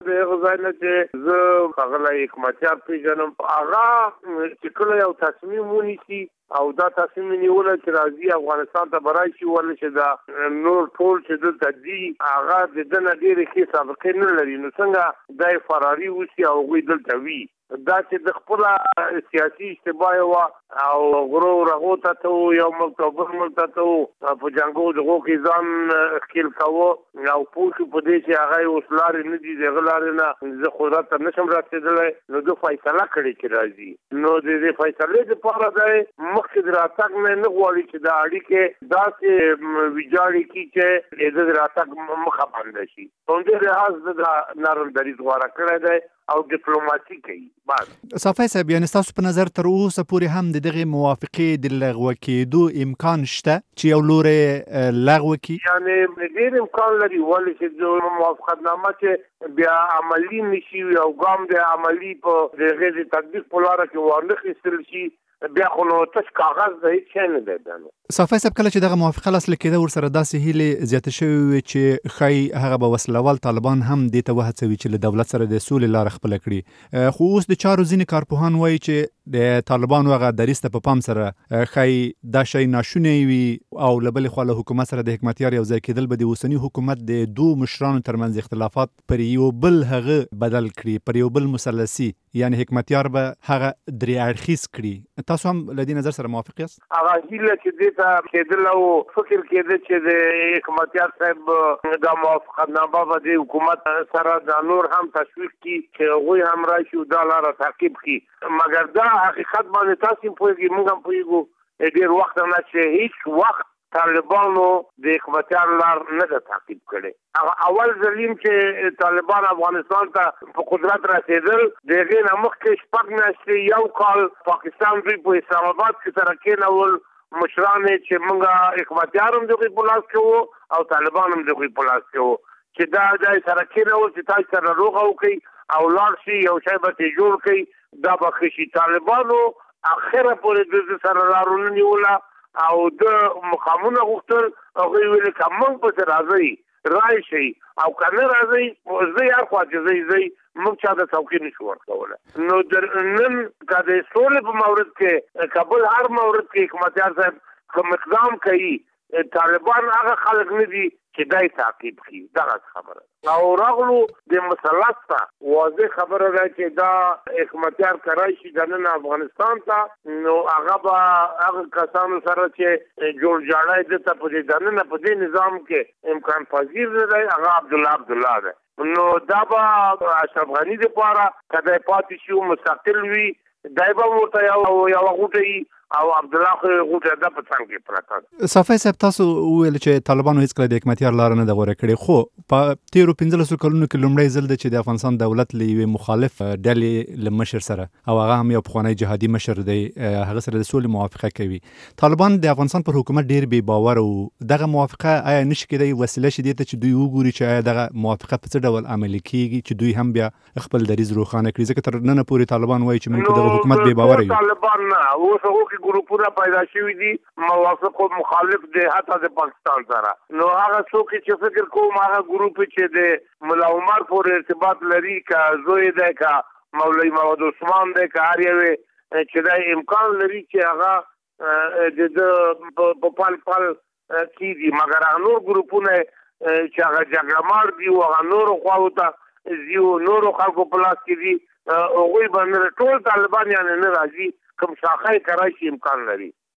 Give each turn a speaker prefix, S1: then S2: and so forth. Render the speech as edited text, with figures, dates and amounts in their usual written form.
S1: د هغه ځای نه چې زه ښاغلی حکمتیار پېژنم، هغه چې کله یو تصمیم ونیسي او دا تصمیم نیوله چې راځي افغانستان ته به راشي ولې چې دا نور ټول چې دلته دي هغه د ده نه ډېرې ښې سابقې نه لري، نو څنګه دا یې فراري وشي او هغوی دلته وي. دا چې د خپله سیاسي اشتباه وه او غرو رغو ته ته و، یو ملک ته بل ملک ته ته و، په جنګو دغو کې ځان ښکېل کوه او پوه شو په دې چې هغه یې اوس لارې نه دي، د هغه لارې نه زه قدرت ته نشم رسېدلی، نو ده فیصله کړې چې راځي. نو د دې فیصلې دپاره دی مخکې د راتګ نه غواړي چې دا اړیکې داسې ویجاړې کړي چې د ده د راتګ مخه بنده شي. په همدې لحاظ زه دا نرم دریځ غوره کړی دی او ډیپلوماسي کوي.
S2: صافی صاحب، یعنې ستاسو په نظر تر اوسه پورې هم د دغې موافقې د لغوه کېدو امکان شته چې یو لوری لغوه کړي؟
S1: یعنې ډېر امکان لري، ولې چې د موافقتنامه چې بیا عملي نه شي او ګام د عملي په د هغې د تطبیق په لاره کې وانخیستل شي، بیا خو نو تش کاغذ د هېڅ شی نه دی.
S2: صافی صاحب، کله چې دغه موافقه لاسلیک کېده ورسره داسې هیلې زیاتې شوې وې چې ښایي هغه به وسلوال طالبان هم دې ته وهڅوي چې له دولت سره د سولې لاره خپله کړي، خو اوس د چارو ځینې کارپوهان وایي چې د طالبانو هغه دریځ ته په پام سره ښایي دا شی ناشونی وي او له بلې خوا له حکومت سره د حکمتیار یو ځای کېدل به د اوسني حکومت د دوو مشرانو ترمنځ اختلافات پر یو بل هغه بدل کړي، پر یو بل مثلثي، یعنې حکمتیار به هغه درې اړخیز کړي. تاسو هم له دې نظر سره موافق یاست؟
S1: هغه هیله چې دې ته کېدله او فکر کېده چې د حکمتیار صاحب دا موافقتنامه به د حکومت سره دا نور هم تشویق کړي چې هغوی هم راشي او دا لاره تعقیب کړي، مګر دا حقیقت باندې تاسو هم پوهېږئ، موږ هم پوهېږو ډېر وخت نه چې هېڅ وخت طالبانو د حکمتیار لار نه ده تعقیب کړې. هغه اول ظلم چې طالبان افغانستان ته په قدرت رسېدل، د هغې نه مخکې 6 میاشتې یو کال پاکستان دوی په اسلام آباد کې سره کېنول مشران چې موږ حکمتیار هم د هغوی په لاس کې وو او طالبان هم د هغوی په لاس کې وو چې دا سره کېنول چې تاسو سره روغه وکړئ او لاړ شي یو شی به ترې جوړ کړئ، دا به ښه شي. طالبانو اخره پورې د سره لار ونه نیوله او د مقامونه غوښتل، هغوی ویل که موږ پسې راځئ راشئ او که نه راځئ زه هر خوا چې ځئ موږ چا ته څوکۍ نشو ورکولی. نو نن که د سولې په مورد کې که بل هر مورد کې حکمتیار صاحب کوم اقدام کوي، طالبان هغه خلک نه دي چې دا یې تعقیب کړي. دغه خبره او راغلو د مثلث ته واضح خبره ده چې دا حکمتیار که راشي دننه افغانستان ته، نو هغه به هغه کسانو سره چې جوړ جاړی ده ته په دې دننه په دې نظام کې امکان پذیر نه دی، هغه عبدالله ده. نو دا به اشرف غني دپاره که دی پاتې شي او مستقل وي، دی به ورته یوه غوټه او عبدالله خو غوټه ده په څنګ کې پرته.
S2: صافی صاحب، تاسو وویل چې طالبانو هېڅکله د حکمتیار لاره نه ده غوره کړې، خو په تېرو 15 کلونو کې لومړی ځل ده چې د افغانستان دولت له یوې مخالف ډلې له مشر سره، او هغه هم یو پخوانی جهادي مشر دی، هغه سره د سولې موافقه کوي. طالبان د افغانستان پر حکومت ډېر بې باوره و. دغه موافقه آیا نشي کېدی وسیله شي دې ته چې دوی وګوري چې آیا دغه موافقه په څه ډول عملي کېږي چې دوی هم بیا خپل دریځ روښانه کړي؟ ځکه تر ننه پورې طالبان وایي چې موږ په دغه حکومت بې باوره یو.
S1: طالبان نه، اوس هغو کې ګروپونه پیدا شوي دي موافق او مخالف دي حتی د پاکستان سره. نو هغه څوک چې فکر کوم هغه ګروپ چې د ملا عمر پورې ارتباط لري، که زوی دی، که مولوي محمد عثمان دی، که هر یو چې دا امکان لري چې هغه د په پل کېږي، مګر هغه نور ګروپونه چې هغه جګړه مار دي او هغه نورو خواو ته ځي او نورو خلکو په لاس کې دي، هغوی به ټول طالبان یعنې نه راځي، کوم شاخه یې که راشي امکان لري.